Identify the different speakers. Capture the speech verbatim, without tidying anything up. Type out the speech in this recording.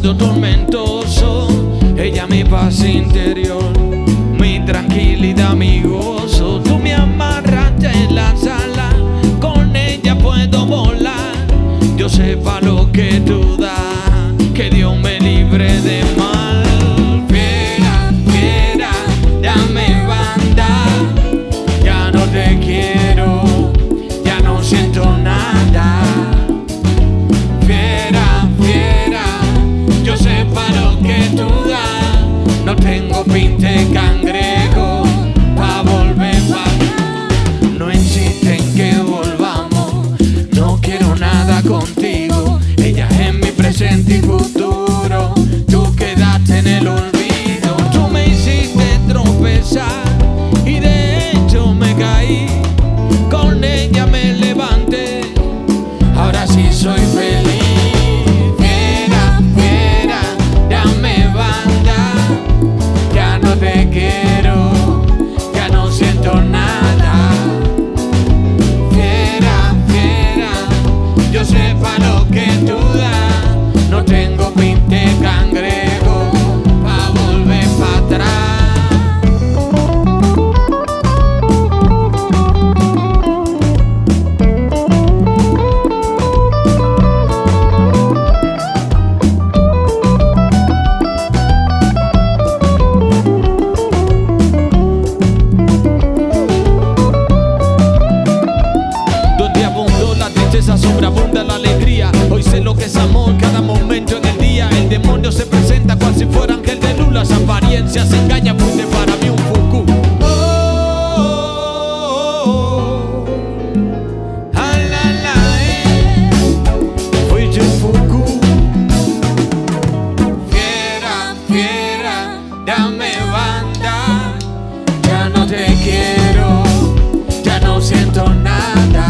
Speaker 1: mundo tormentoso, ella mi paz interior, mi tranquilidad, mi gozo. Tú me amarraste en la sala, con ella puedo volar. Yo sepa lo que tú das, que Dios me libre de mal. Fiera, fiera, dame banda, ya no te quiero, ya no siento nada. Fiera, fiera, yo sepa lo que tú das, no tengo pinte cangrejo pa' volver pa' acá. No insiste en que volvamos, no quiero nada contigo. Ella es mi presente y futuro, tú quedaste en el olvido. Tú me hiciste tropezar y de hecho me caí, con ella me levanté, ahora sí soy feliz. Fiera, fiera, dame banda, ya no te quiero, ya no siento nada. Fiera, fiera, yo sepa lo que tú das, no tengo pinte cangrejo pa' volver pa' atrás. Donde abundó la tristeza, sobreabunda la alegría. Hoy sé lo que es amor, cada momento en el día. El demonio se presenta cual si fuera ángel de luz. Las apariencias engañan, fuiste para mí un fuku. Oh, oh, oh, ah, la, la, eh. Fuiste un fuku. Fiera, fiera, dame banda, ya no te quiero, ya no siento nada.